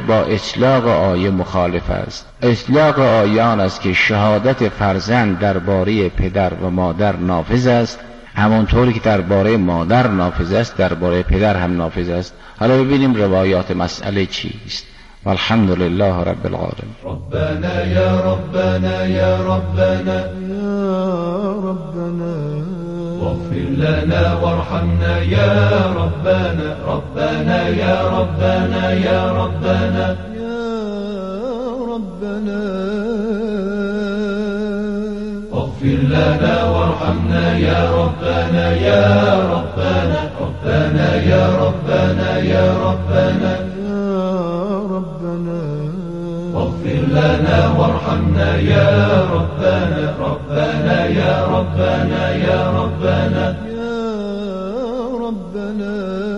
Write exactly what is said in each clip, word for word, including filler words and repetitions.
با اطلاق آیه مخالف است. اطلاق آیه آن است که شهادت فرزند درباره پدر و مادر نافذ است، همانطوری که درباره مادر نافذ است درباره پدر هم نافذ است. حالا ببینیم روایات مسئله چیست. والحمد لله رب العالمین. ربنا یا ربنا یا ربنا یا ربنا واغفر لنا وارحمنا یا ربنا ربنا یا ربنا یا ربنا یا ربنا واغفر لنا وارحمنا یا ربنا یا ربنا ربنا یا ربنا یا ربنا واغفر لنا وارحمنا يا ربنا ربنا يا ربنا يا ربنا يا ربنا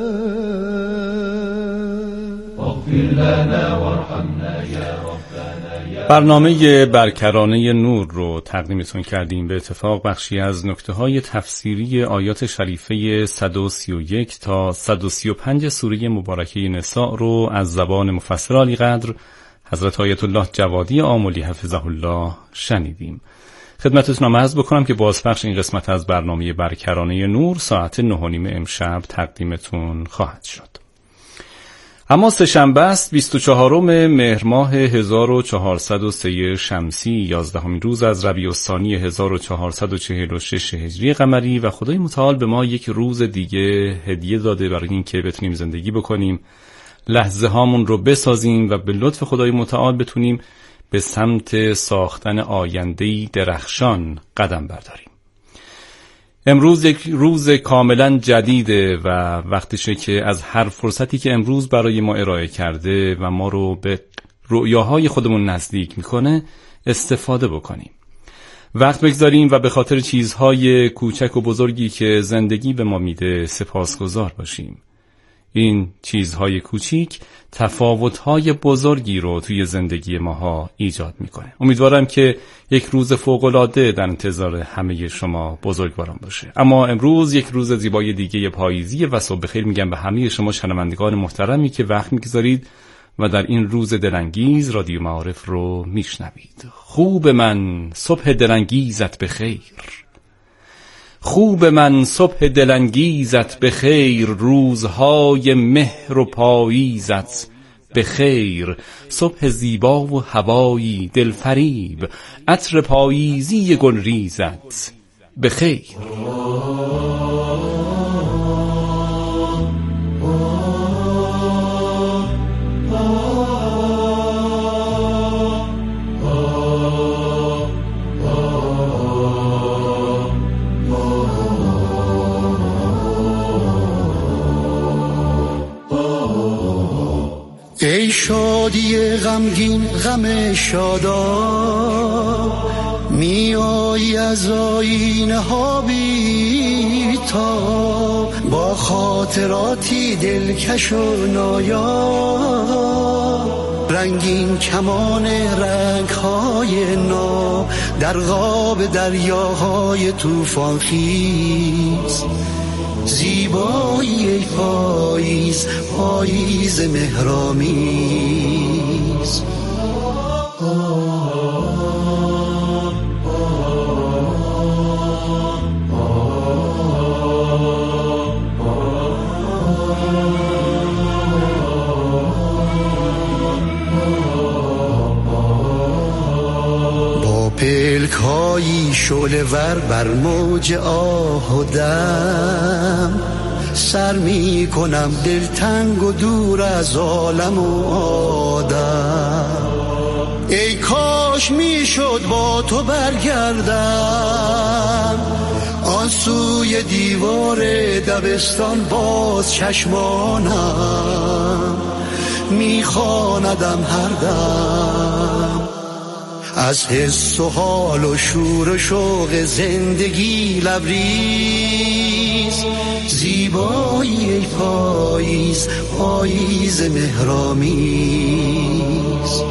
واغفر لنا وارحمنا يا ربنا. برنامه برکرانه نور رو تقدیمتون کردیم. به اتفاق بخشی از نکته های تفسیری آیات شریفه صد و سی و یک تا صد و سی و پنج سوره مبارکه نساء رو از زبان مفسر عالی قدر حضرت آیت الله جوادی آملی حفظه الله شنیدیم. خدمتتون هم عرض بکنم که بازپخش این قسمت از برنامه برکرانه نور ساعت نه و نیم امشب تقدیمتون خواهد شد. اما سه‌شنبه است بیست و چهارم مهر ماه هزار و چهارصد و سه شمسی، یازدهمین روز از ربیع الثانی هزار و چهارصد و چهل و شش هجری قمری و خدای متعال به ما یک روز دیگه هدیه داده برای اینکه بتونیم زندگی بکنیم، لحظه هامون رو بسازیم و به لطف خدای متعال بتونیم به سمت ساختن آینده‌ای درخشان قدم برداریم. امروز یک روز کاملا جدیده و وقتشه که از هر فرصتی که امروز برای ما ارائه کرده و ما رو به رؤیاهای خودمون نزدیک میکنه استفاده بکنیم. وقت بگذاریم و به خاطر چیزهای کوچک و بزرگی که زندگی به ما میده سپاسگزار باشیم. این چیزهای کوچیک تفاوتهای بزرگی رو توی زندگی ماها ایجاد میکنه. امیدوارم که یک روز فوق‌العاده در انتظار همه شما بزرگواران باشه. اما امروز یک روز زیبای دیگه پاییزی و صبح بخیر میگم به همه شما شنوندگان محترمی که وقت میگذارید و در این روز دلانگیز رادیو معارف رو میشنوید. خوب من صبح دلانگیزت بخیر، خوب من صبح دلانگیزت بخیر، روزهای مهر و پاییزت بخیر، صبح زیبا و هوایی دلفریب، عطر پاییزی گلریزت بخیر. ای شادی غمگین غم شادا، می آیی از آینه ها بی تا، با خاطراتی دلکش و نایا، رنگین کمان رنگ های نو در قاب دریاهای طوفان خیز، زیبایی ای پاییز پاییز مهرامیز. با پلکایی شعله ور بر موج آه و دم، سر می کنم دلتنگ و دور از عالم و آدم. ای کاش می شد با تو برگردم، آن سوی دیوار دبستان باز چشمانم می خواندم هر دم، از حس و حال و شور و شوق زندگی لبریز، زیبایی ای پاییز پاییز مهرامیز.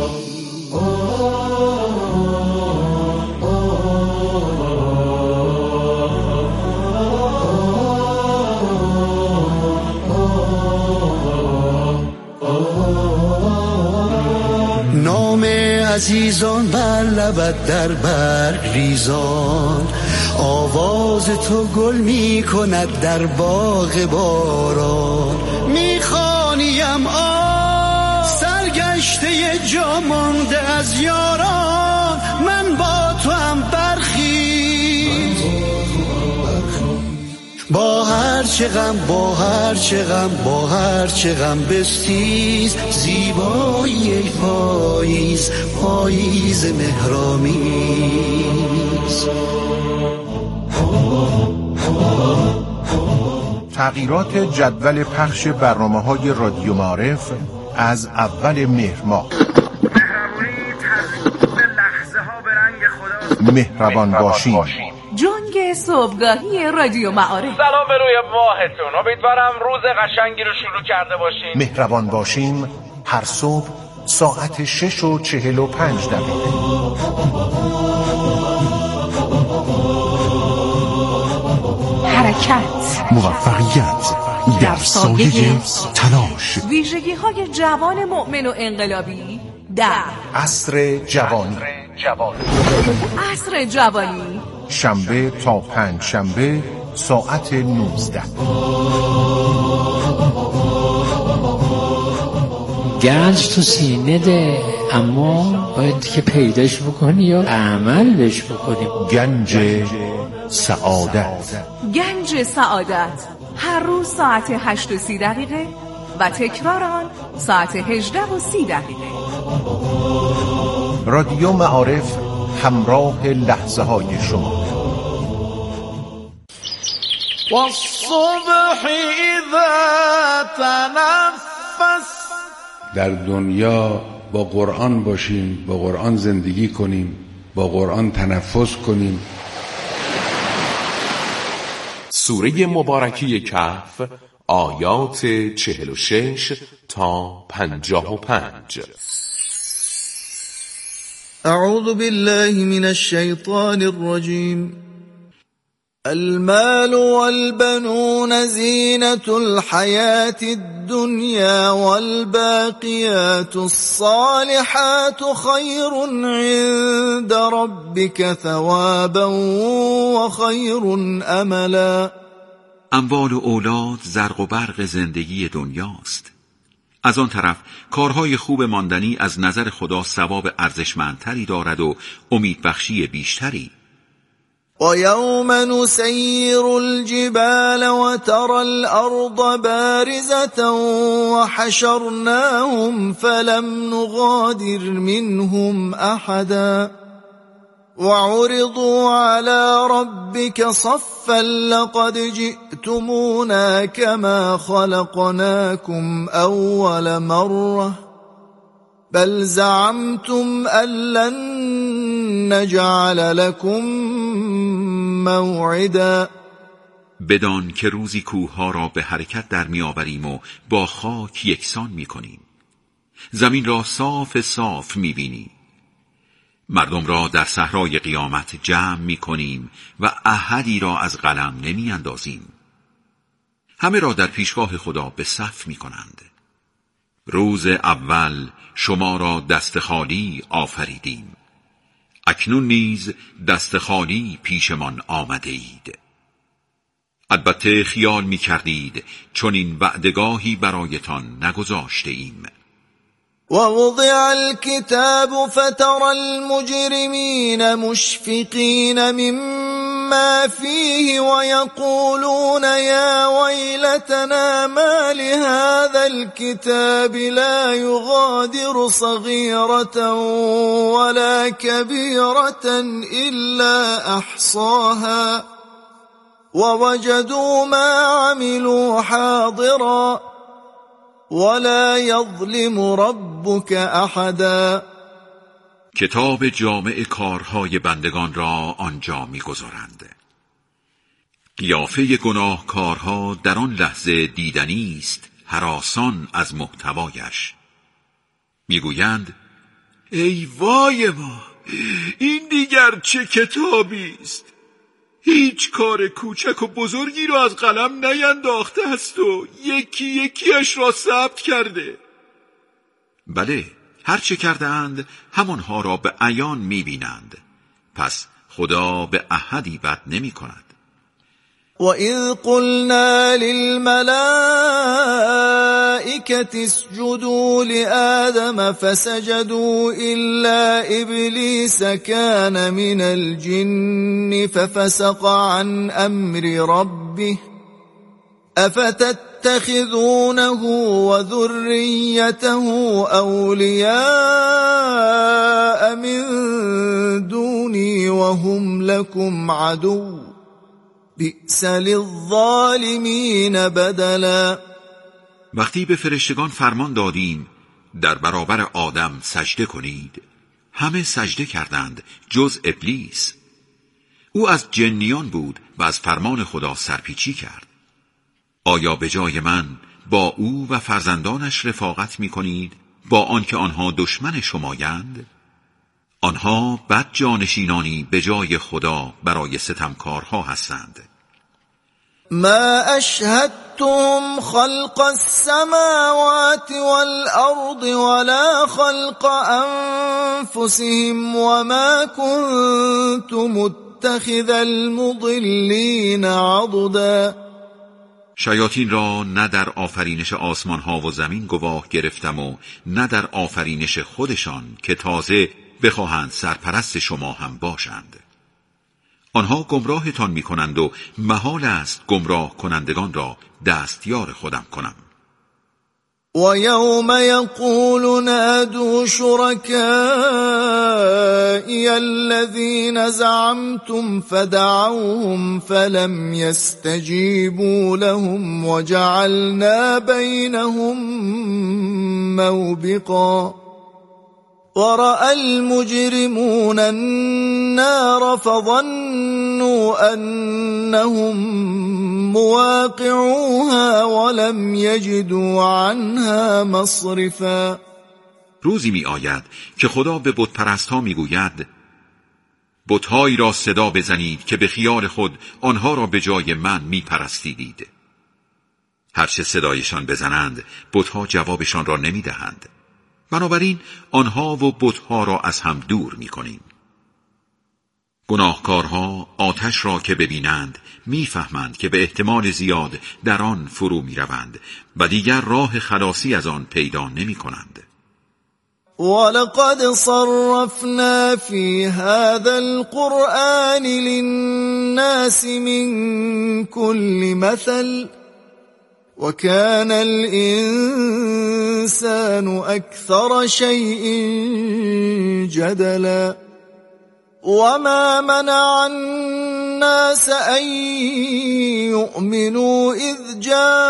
نام عزیزان بر لبت در برگ ریزان، آواز تو گل می کند در باغ باران. میخوانیم آه سرگشته جا مانده از یاران، من با تو هم برخیز، با هر چه غم با هر چه غم با هر چه غم بستیز، زیبایی پاییز پاییز مهرامیز. تغییرات جدول پخش برنامه‌های رادیو معارف از اول مهر ماه. مهربان باشین. جنگ صبحگاهی رادیو معارف. سلام به روی ماهتون، امیدوارم روز قشنگی رو شروع کرده باشین. مهربان باشیم هر صبح ساعت شش و چهل و پنج دقیقه. حرکت، موفقیت در سایه تلاش، ویژگی های جوان مؤمن و انقلابی در عصر جوانی. عصر جوانی شنبه تا پنج شنبه ساعت نوزده. گنج تو سینه ده، اما باید که پیداش بکنی یا عمل بهش بکنی. گنج سعادت. گنج سعادت هر روز ساعت هشت و سی دقیقه و تکرار آن ساعت هجده و سی دقیقه. رادیو معارف، همراه لحظه های شما. والصبح اذا تنفس. در دنیا با قرآن باشیم، با قرآن زندگی کنیم، با قرآن تنفس کنیم. سوره مبارکی کهف، آیات چهل و شش تا پنجاه و پنج. اعوذ بالله من الشیطان الرجیم. المال والبنون زینة الحياة الدنيا والباقيات الصالحات خير عند ربك ثوابا وخير املا. اموال و اولاد زرق و برق زندگی دنیاست. از آن طرف کارهای خوب ماندنی از نظر خدا ثواب ارزشمندتری دارد و امیدبخشی بیشتری. وَيَوْمَ نُسَيِّرُ الْجِبَالَ وَتَرَى الْأَرْضَ بَارِزَةً وَحَشَرْنَاهُمْ فَلَمْ نُغَادِرْ مِنْهُمْ أَحَدًا وَعُرِضُوا عَلَى رَبِّكَ صَفًّا لَقَدْ جِئْتُمُونَا كَمَا خَلَقْنَاكُمْ أَوَّلَ مَرَّةٍ بل زعمتم أن لن نجعل لكم موعدا. بدان که روزی کوهها را به حرکت در میآوریم و با خاک یکسان میکنیم. زمین را صاف صاف میبینی. مردم را در صحرای قیامت جمع میکنیم و احدی را از قلم نمیاندازیم. همه را در پیشگاه خدا به صف میکنند. روز اول شما را دست خالی آفریدیم، اکنون نیز دست خالی پیشمان آمده اید. البته خیال می کردید چون این وعدگاهی برایتان نگذاشته ایم. ووضع الكتاب فترى المجرمين مشفقين مما فيه ويقولون يا ويلتنا ما لهذا الكتاب لا يغادر صغيرة ولا كبيرة إلا أحصاها ووجدوا ما عملوا حاضرا ولا يظلم ربك احدا. کتاب جامع کارهای بندگان را آنجا می‌گذارند. قیافه گناهکارها در آن لحظه دیدنی است، هراسان از محتوایش. میگویند ای وای ما، این دیگر چه کتابی است؟ هیچ کار کوچک و بزرگی را از قلم نینداخته است و یکی یکیش را ثبت کرده. بله، هر چه کرده اند همانها را به عیان می بینند. پس خدا به احدی بد نمی کند. وَإِذْ قُلْنَا لِلْمَلَائِكَةِ اسْجُدُوا لِآدَمَ فَسَجَدُوا إِلَّا إِبْلِيسَ كَانَ مِنَ الْجِنِّ فَفَسَقَ عَنْ أَمْرِ رَبِّهِ أَفَتَتَّخِذُونَهُ وَذُرِّيَّتَهُ أَوْلِيَاءَ مِنْ دُونِي وَهُمْ لَكُمْ عَدُوٌّ بئس للظالمین بدلا. وقتی به فرشتگان فرمان دادیم در برابر آدم سجده کنید، همه سجده کردند جز ابلیس. او از جنیان بود و از فرمان خدا سرپیچی کرد. آیا به جای من با او و فرزندانش رفاقت می کنید با آنکه آنها دشمن شمایند؟ آنها بد جانشینانی به جای خدا برای ستمکارها هستند. ما اشهدتم خلق السماوات والارض ولا خلق انفسهم وما كنت متخذ المضلین عضدا. شیاطین را نه در آفرینش آسمان ها و زمین گواه گرفتم و نه در آفرینش خودشان که تازه بخواهند سرپرست شما هم باشند. آنها گمراهتان می کنند و محال است گمراه کنندگان را دستیار خودم کنم. و یوم یقول نادوا شرکائی الذین زعمتم فدعوهم فلم یستجیبوا لهم وجعلنا بینهم موبقا. ورأى المجرمون النار فظنوا أنهم مواقعوها ولم يجدوا عنها مصرفا. روزی می آید که خدا به بت پرستها می گوید بت‌هایی را صدا بزنید که به خیال خود آنها را به جای من می پرستیدید. هرچه صدایشان بزنند بت‌ها جوابشان را نمی دهند. بنابراین آنها و بت‌ها را از هم دور می‌کنیم. گناهکارها آتش را که ببینند می‌فهمند که به احتمال زیاد در آن فرو می‌روند و دیگر راه خلاصی از آن پیدا نمی‌کنند. ولقد صرفنا في هذا القرآن للناس من كل مثل وكان الإنسان أكثر شيء جدلا. وما منع الناس أن يؤمنوا إذ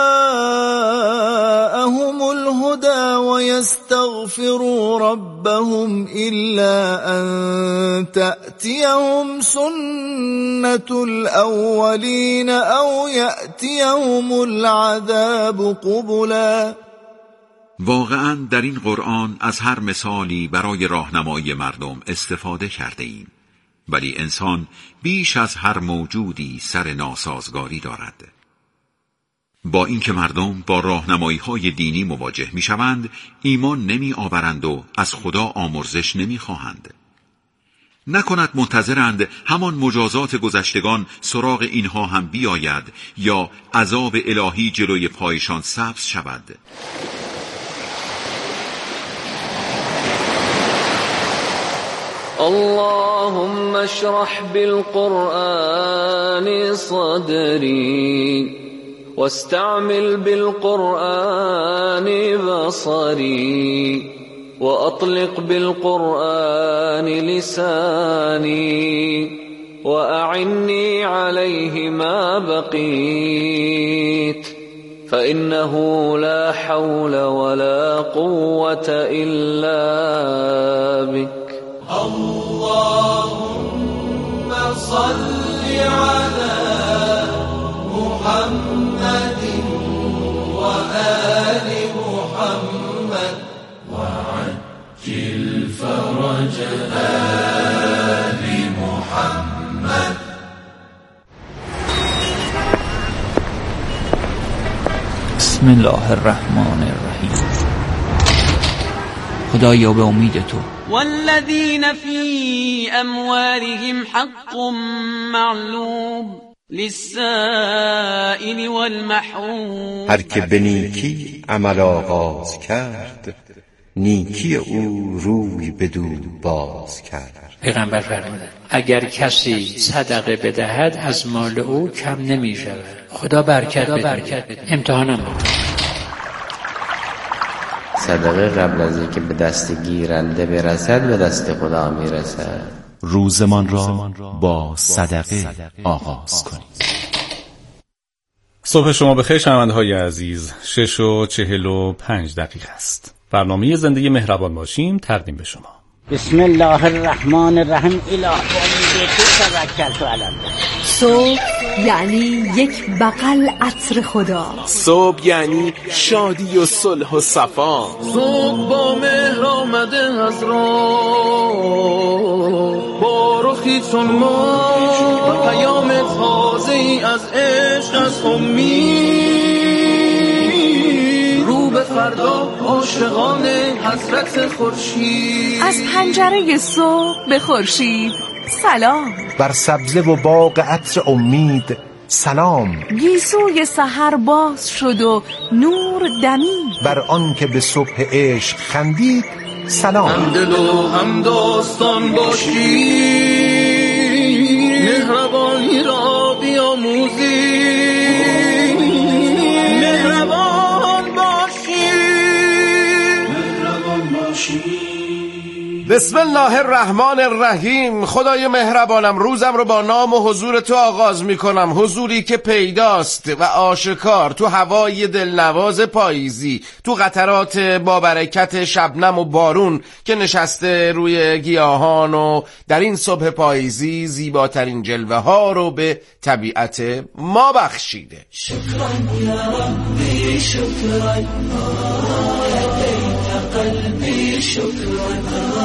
جاءهم الهدى ويستغفروا ربهم إلا أن تأتيهم سنة الأولين أو يأتيهم العذاب قبلا. واقعا در این قرآن از هر مثالی برای راهنمایی مردم استفاده کرده ایم، ولی انسان بیش از هر موجودی سر ناسازگاری دارد. با اینکه مردم با راهنمایی‌های دینی مواجه می‌شوند، ایمان نمی آورند و از خدا آمرزش نمی‌خواهند. نکند منتظرند همان مجازات گذشتگان سراغ اینها هم بیاید یا عذاب الهی جلوی پایشان سبز شود. اللهم اشرح بالقرآن صدري واستعمل بالقرآن بصري وأطلق بالقرآن لساني وأعني عليه ما بقيت فإنه لا حول ولا قوة إلا بك. اللهم صل على محمد وآل محمد وعجل فرج آل محمد. بسم الله الرحمن الرحیم. خدایا به امید تو. والذین فی اموالهم حق معلوم للسائل والمحروم. هر که به نیکی عمل آغاز کرد، نیکی او روی بدو باز کرد. پیغمبر فرمودند اگر کسی صدقه بدهد از مال او کم نمی شود. خدا برکت بده. امتحانم بود. صدقه قبل از اینکه به دست گیرنده برسد به دست خدا میرسد. روزمان را با صدقه آغاز کنید. صبح شما بخیر شنونده‌های عزیز. شش و چهل و پنج دقیقه است. برنامه زندگی مهربان باشیم تقدیم به شما. بسم الله الرحمن الرحیم. اله بانی تو توکلت علی الله. صبح یعنی یک بغل عطر خدا. صبح یعنی شادی و صلح و صفا. صبح با مهر آمده از راه، با رخی چون ما پیام تازه ای از عشق از امید، رو به فردا عاشقان حضرت خورشید. از پنجره صبح به خورشید سلام. بر سبزه و باغ عطر امید سلام. گیسوی سحر باز شد و نور دمید. بر آن که به صبح عشق خندید سلام. هم دل و هم داستان باشی، مهربانی را بیاموزی، مهربان باشی، مهربان باشی. بسم الله الرحمن الرحیم. خدای مهربانم، روزم رو با نام و حضور تو آغاز می کنم، حضوری که پیداست و آشکار تو هوای دلنواز پاییزی، تو قطرات با برکت شبنم و بارون که نشسته روی گیاهان و در این صبح پاییزی زیباترین جلوه ها رو به طبیعت ما بخشیده. شکران یا ربی شکران، قلبی شکران،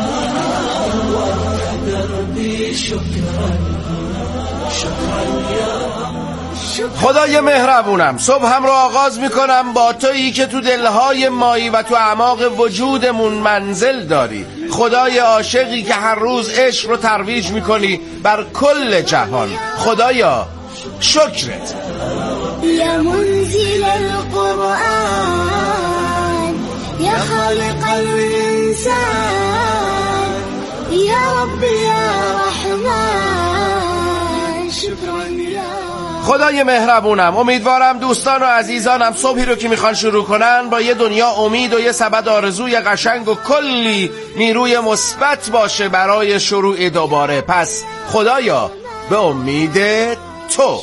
دربی شکران، شکران یا خدای مهربونم، صبح هم رو آغاز میکنم با تویی که تو دلهای مایی و تو اعماق وجودمون منزل داری. خدای عاشقی که هر روز عشق رو ترویج میکنی بر کل جهان. خدایا شکرت. یا منزل القرآن، یا خالق الانسان، یا رب یا رحمان، شکران یا. خدای مهربونم، امیدوارم دوستان و عزیزانم صبحی رو که میخوان شروع کنن با یه دنیا امید و یه سبد آرزوی قشنگ و کلی نیروی مثبت باشه برای شروع دوباره. پس خدایا به امید تو.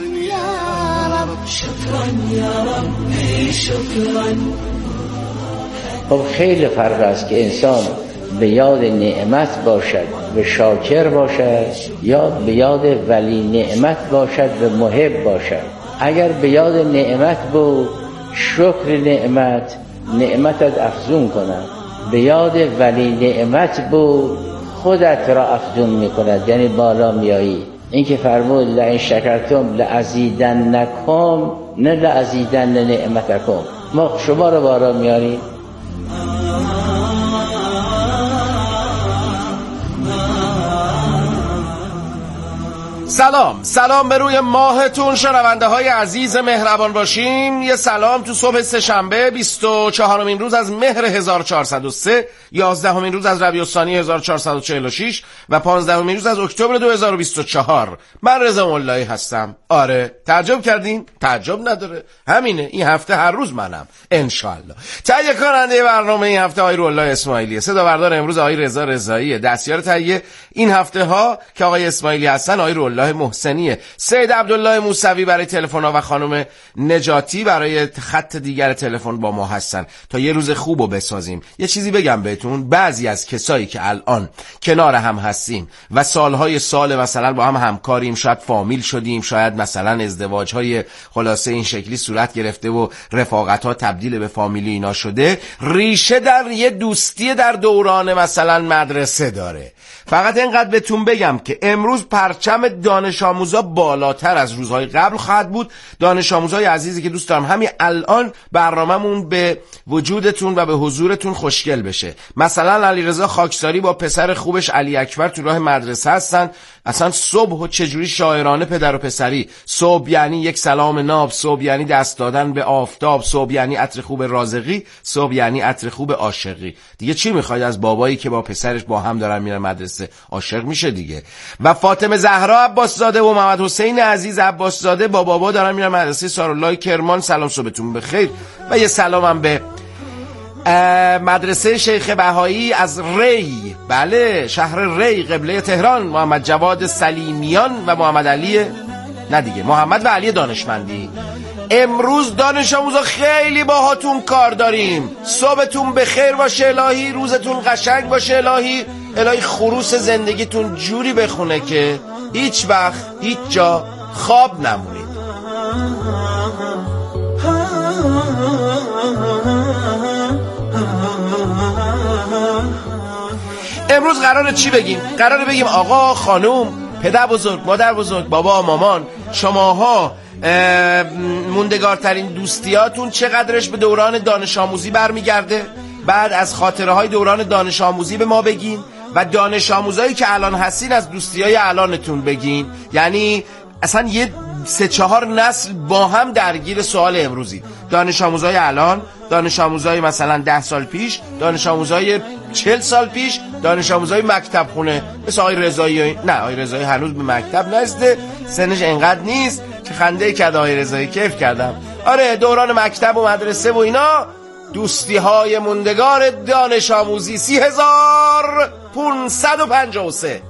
شکران یا ربی شکران. خب خیلی فرق است که انسان به یاد نعمت باشد و شاکر باشد، یا به یاد ولی نعمت باشد و محب باشد. اگر به یاد نعمت بود، شکر نعمت نعمتت افزون کند. به یاد ولی نعمت بود، خودت را افزون میکند، یعنی بالا میایی. این که فرمود لئن شکرتم لازیدنکم، نه لازیدن نعمتکم. ما شما را بالا میاریم. سلام سلام به روی ماهتون شنونده های عزیز مهربان باشیم. یه سلام تو صبح سه‌شنبه بیست و چهارمین روز از مهر هزار و چهارصد و سه، یازدهمین روز از ربیع الثانی هزار و چهارصد و چهل و شش و پانزدهمین روز از اکتبر دو هزار و بیست و چهار. من رضا مولایی هستم. آره تعجب کردین؟ تعجب نداره، همینه. این هفته هر روز منم انشالله. تهیه کننده برنامه این هفته آقای روح‌الله اسماعیلیه. صدا بردار امروز آقای رضا رضاییه. دستیار تهیه این هفته ها که آقای اسماعیلی هستن آقای روح‌الله محسنیه. سید عبدالله موسوی برای تلفن ها و خانم نجاتی برای خط دیگر تلفن با ما هستن تا یه روز خوبو بسازیم. یه چیزی بگم بهتون، بعضی از کسایی که الان کنار هم هستیم و سالهای سال مثلا با هم همکاریم، شاید فامیل شدیم، شاید مثلا ازدواجهای خلاصه این شکلی صورت گرفته و رفاقت‌ها تبدیل به فامیلی اینا شده، ریشه در یه دوستی در دوران مثلا مدرسه داره. فقط اینقدر بهتون بگم که امروز پرچم دانش آموزا بالاتر از روزهای قبل خواهد بود. دانش آموزای عزیزی که دوست دارم همین الان برنامه‌مون به وجودتون و به حضورتون خوشگل بشه. مثلا علیرضا خاکساری با پسر خوبش علی اکبر تو راه مدرسه هستن. اصلا صبح و چجوری شاعرانه پدر و پسری، صبح یعنی یک سلام ناب، صبح یعنی دست دادن به آفتاب، صبح یعنی عطر خوب رازقی، صبح یعنی عطر خوب عاشقی. دیگه چی میخواید از بابایی که با پسرش با هم دارن میرن مدرسه؟ عاشق میشه دیگه. و فاطمه زهرا عباس زاده و محمد حسین عزیز عباس زاده با بابا دارن میرن مدرسه سارالله کرمان. سلام صبحتون بخیر. و یه سلامم به مدرسه شیخ بهایی از ری، بله شهر ری قبله تهران، محمد جواد سلیمیان و محمد علی، نه دیگه محمد و علی دانشمندی. امروز دانش آموزا خیلی باهاتون کار داریم. صبحتون بخیر باشه الهی، روزتون قشنگ باشه الهی، الهی خروس زندگیتون جوری بخونه که هیچ وقت هیچ جا خواب نمونید. امروز قراره چی بگیم؟ قراره بگیم آقا خانوم، پدر بزرگ، مادر بزرگ، بابا مامان، شماها موندگارترین دوستیاتون چقدرش به دوران دانش آموزی برمیگرده؟ بعد از خاطره های دوران دانش آموزی به ما بگین و دانش آموزایی که الان هستین از دوستیای الانتون بگین. یعنی اصلا یه سه چهار نسل با هم درگیر سوال امروزی. دانش آموزای الان، دانش آموزای مثلا ده سال پیش، دانش آموزای چهل سال پیش، دانش آموزای مکتب خونه مثل آقای رضایی. نه آقای رضایی هنوز به مکتب نرسیده، سنش انقدر نیست. چه خنده کرد آقای رضایی، کیف کردم. آره دوران مکتب و مدرسه و اینا، دوستی های موندگار دانش آموزی. سی هزار پونصد و پنجاه و سه.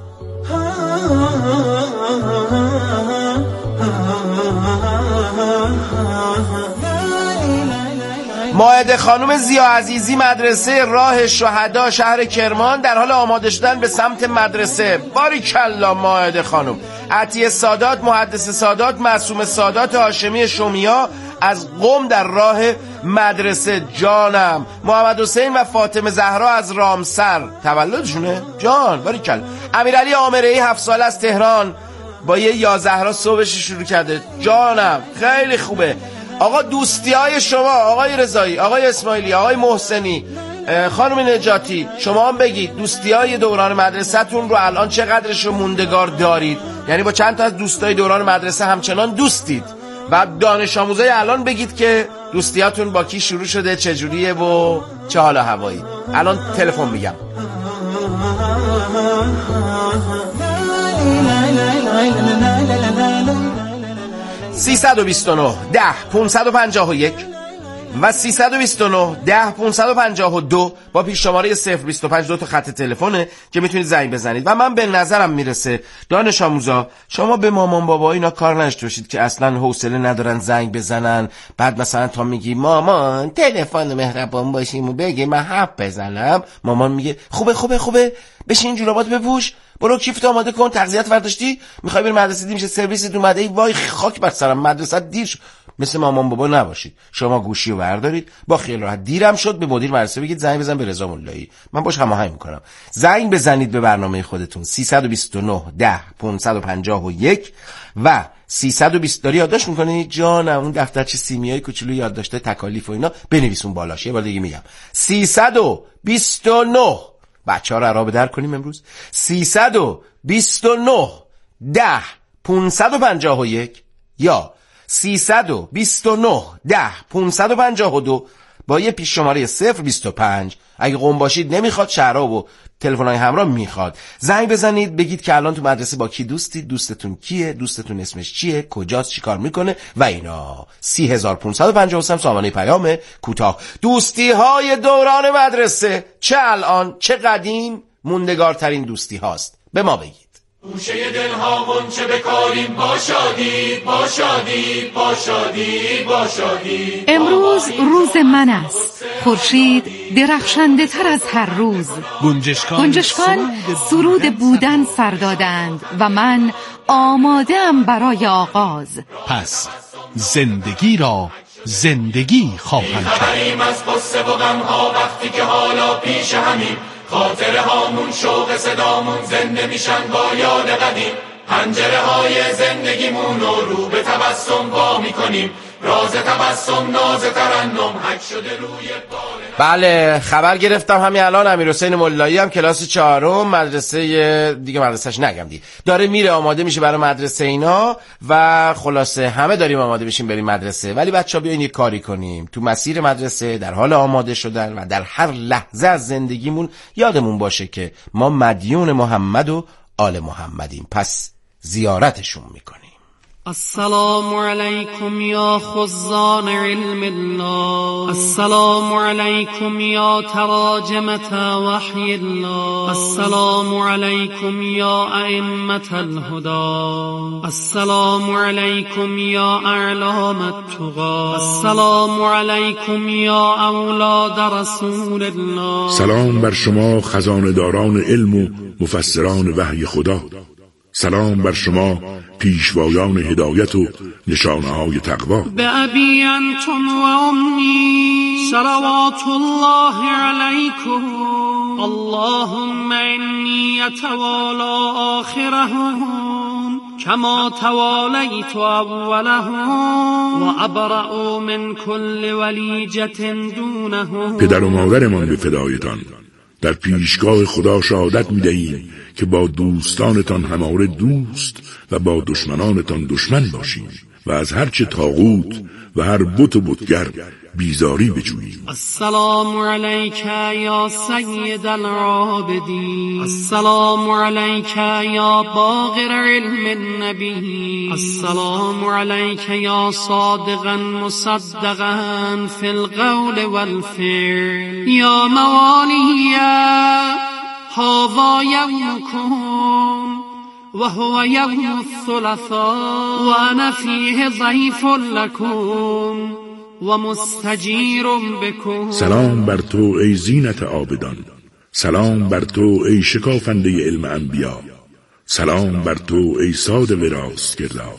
مائده خانم زیا عزیزی مدرسه راه شهدا شهر کرمان در حال آماده شدن به سمت مدرسه. باریکلا مائده خانم. عطیه سادات محدث سادات معصوم سادات هاشمی شومیا از قم در راه مدرسه. جانم. محمد حسین و فاطمه زهرا از رامسر تولدشونه جان. باریکلا. امیرعلی عامره‌ای هفت ساله از تهران با یه یازهرا صبحش شروع کرده. جانم خیلی خوبه. آقا دوستی های شما، آقای رضایی، آقای اسماعیلی، آقای محسنی، خانم نجاتی، شما هم بگید دوستی های دوران مدرسه تون رو الان چقدرش رو موندگار دارید؟ یعنی با چند تا از دوستای دوران مدرسه همچنان دوستید؟ و دانش آموزای الان بگید که دوستیاتون با کی شروع شده، چجوریه و چه حال و هوایی. الان تلفن میگم. سیصد و بیست و نه ده پانصد و پنجاه و یک و سیصد و بیست و نه ده پانصد و پنجاه و دو با پیش شماره صفر بیست و پنج دو تا خط تلفنه که میتونید زنگ بزنید. و من به نظرم میرسه دانش آموزا شما به مامان بابا اینا کار نشته باشید که اصلا حوصله ندارن زنگ بزنن. بعد مثلا تا میگی مامان تلفن مهربان باشیم و بگی من حرف بزنم، مامان میگه خوبه خوبه خوبه بشین جورابات بپوش، برو کیفت آماده کن، تغذیه‌ات ورداشتی، میخوای بری مدرسه، دیر میشه، سرویست اومده، ای وای خاک بر سرم مدرسه دیر شد. مثل مامان بابا نباشید. شما گوشی رو بردارید، با خیال راحت دیرم شد به مدیر مدرسه بگید زنگ بزن به رضا مولایی، من باش هماهنگ میکنم. زنگ بزنید به برنامه خودتون سیصد و بیست و نه ده پانصد و پنجاه و یک و سیصد و بیست. داری یادداشت میکنی جانم؟ اون دفترچه سیمیایی کوچولو یادداشته تکالیف و اینا بنویسون بالاش. یه بار دیگه میگم سیصد و بیست و نه. بچه‌ها رو عرب در کنیم امروز. سیصد و بیست و نه ده پانصد و پنجاه و یک یا سیصد و بیست و نه ده پانصد و پنجاه و دو با یه پیش شماره صفر بیست و پنج. اگه قم باشید نمیخواد، شهرها و تلفن‌های همراه میخواد. زنگ بزنید بگید که الان تو مدرسه با کی دوستید، دوستتون کیه، دوستتون اسمش چیه، کجاست، چیکار میکنه و اینا. سی هزار پانصد و پنجاه و سه سامانه پیام کوتاه. دوستی های دوران مدرسه چه الان چه قدیم موندگارترین دوستی هاست. به ما بگید. گوشه دل ها غنچه بکاریم با شادی با شادی با شادی با شادی. امروز روز من است، خورشید درخشنده تر از هر روز. گنجشکان, گنجشکان سرود بودن سر دادند و من آماده‌ام برای آغاز. پس زندگی را زندگی خواهند کرد. از قصه و غم ها وقتی که حالا پیش همیم، خاطره هامون شوق صدامون زنده میشن با یاد قدیم. پنجره های زندگیمون رو رو به تبسم وا میکنیم، راز تبسم ناز ترنم حک شده روی بال. بله خبر گرفتم همین الان امیرحسین ملایی هم کلاس چهارم مدرسه دیگه مدرسهش نگم دی داره میره آماده میشه برای مدرسه اینا و خلاصه همه داریم آماده میشیم بریم مدرسه. ولی بچه‌ها بیاین یه کاری کنیم تو مسیر مدرسه در حال آماده شدن و در هر لحظه از زندگیمون یادمون باشه که ما مدیون محمد و آل محمدیم، پس زیارتشون میکنیم. السلام علیکم یا خزان علم الله، السلام علیکم یا تراجمت وحی الله، السلام علیکم یا ائمة الهدى، السلام علیکم یا اعلام التقى، السلام علیکم یا اولاد رسول الله. سلام بر شما خزانه‌داران علم و مفسران وحی خدا، سلام بر شما پیشوایان هدایت و نشانه‌های تقوا. به ابی انتم و امی صلوات الله علیکم، اللهم انی اتوالی آخرهم کما توالیت اولهم و ابرأ من کل ولیجة دونهم. پدر و مادرمان به فدایتان، در پیشگاه خدا شهادت می‌دهیم که با دوستانتان هماره دوست و با دشمنانتان دشمن باشیم و از هر چه طاغوت و هر بت و بتگر بیزاری بجوییم. السلام علیک یا سید العابدین، السلام علیک یا باقر علم النبی، السلام علیک یا صادقا مصدقا فی القول والفعل، یا موالی هذا یومکم و هو یوم الثلاثاء و انا فیه ضیف لکم و مستجیر بکم. سلام بر تو ای زینت عابدان، سلام بر تو ای شکافنده علم انبیا، سلام بر تو ای صادق راست کردار.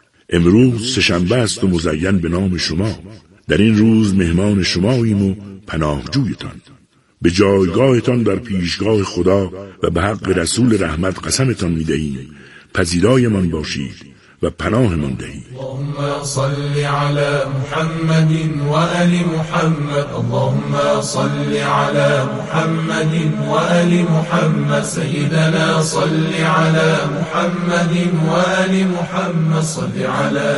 امروز سه‌شنبه است و مزین به نام شما، در این روز مهمان شماییم و پناهجویتان. به جایگاهتان در پیشگاه خدا و به حق رسول رحمت قسمتان می‌دهیم پذیرایمان باشید و پناهمان دهید. اللهم صل علی محمد و آل محمد، اللهم صل علی محمد و آل محمد، سیدنا صل علی محمد و آل محمد، صل علی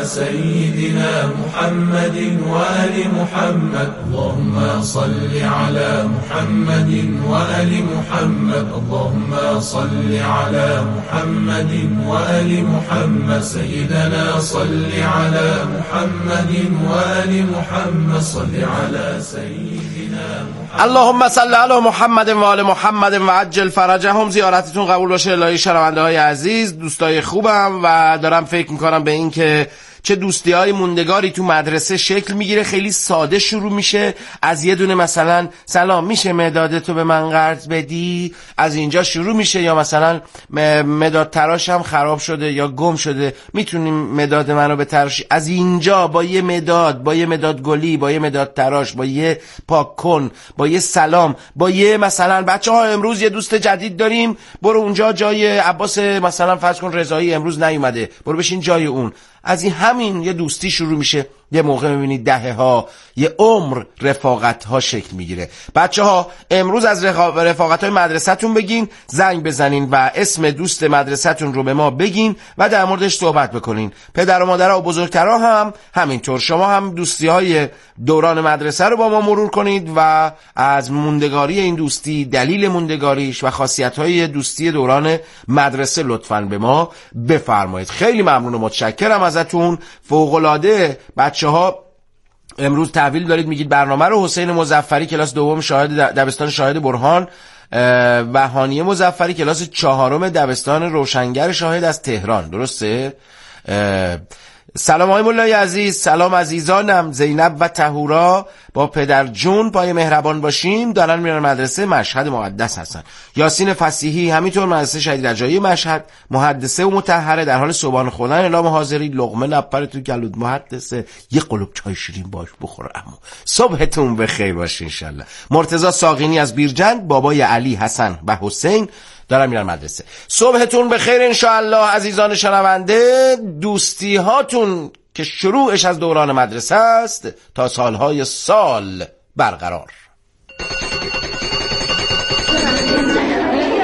سیدنا محمد و آل محمد، اللهم صل علی محمد و آل محمد، اللهم صل علی محمد و آل محمد، سيدنا صل على محمد وآل محمد، صل على سيدنا محمد. اللهم صل على محمد و آل محمد و عجل فرجهم. زیارتتون قبول باشه الهی. شنونده های عزیز، دوستای خوبم و دارم فکر میکنم به این که چه دوستی های موندگاری تو مدرسه شکل میگیره. خیلی ساده شروع میشه، از یه دونه مثلا سلام میشه مدادتو به من قرض بدی، از اینجا شروع میشه. یا مثلا مداد تراشم خراب شده یا گم شده، میتونیم مداد منو به تراشی. از اینجا با یه مداد، با یه مداد گلی، با یه مداد تراش، با یه پاک کن، با یه سلام، با یه مثلا بچه ها امروز یه دوست جدید داریم، برو اونجا جای عباس مثلا فرض کن رضایی امروز نیومده، برو بشین جای اون. از این همین یه دوستی شروع میشه. یه موقع میبینید دهه ها، یه عمر رفاقت ها شکل میگیره. بچه ها امروز از رفاقت های مدرسه‌تون بگین، زنگ بزنین و اسم دوست مدرسه‌تون رو به ما بگین و در موردش صحبت بکنین. پدر و مادرها و بزرگترها هم همینطور. شما هم دوستی های دوران مدرسه رو با ما مرور کنید و از موندگاری این دوستی، دلیل موندگاریش و خاصیت های دوستی دوران مدرسه لطفاً به ما بفرمایید. خیلی ممنون و متشکرم ازتون. فوق‌العاده بچه ها امروز تحویل دارید میگید برنامه رو. حسین مظفری کلاس دوم شاهد دبستان شاهد برهان و هانیه مظفری کلاس چهارم دبستان روشنگر شاهد از تهران. درسته؟ سلام های مولای عزیز، سلام عزیزانم. زینب و طهورا با پدر جون پای مهربان باشیم دارن میرن مدرسه مشهد مقدس هستن. یاسین فصیحی همینطور مدرسه شهید رجایی مشهد، محدثه و مطهره در حال صبحانه خوردن اعلام حاضری. لقمه نپره تو گلود محدثه، یه قلوب چای شیرین باش بخور. اما صبحتون بخیر باشه انشالله. مرتضی ساقینی از بیرجند، بابای علی، حسن و حسین دارن میرن مدرسه. صبحتون بخیر انشاءالله عزیزان شنونده. دوستی هاتون که شروعش از دوران مدرسه است تا سالهای سال برقرار.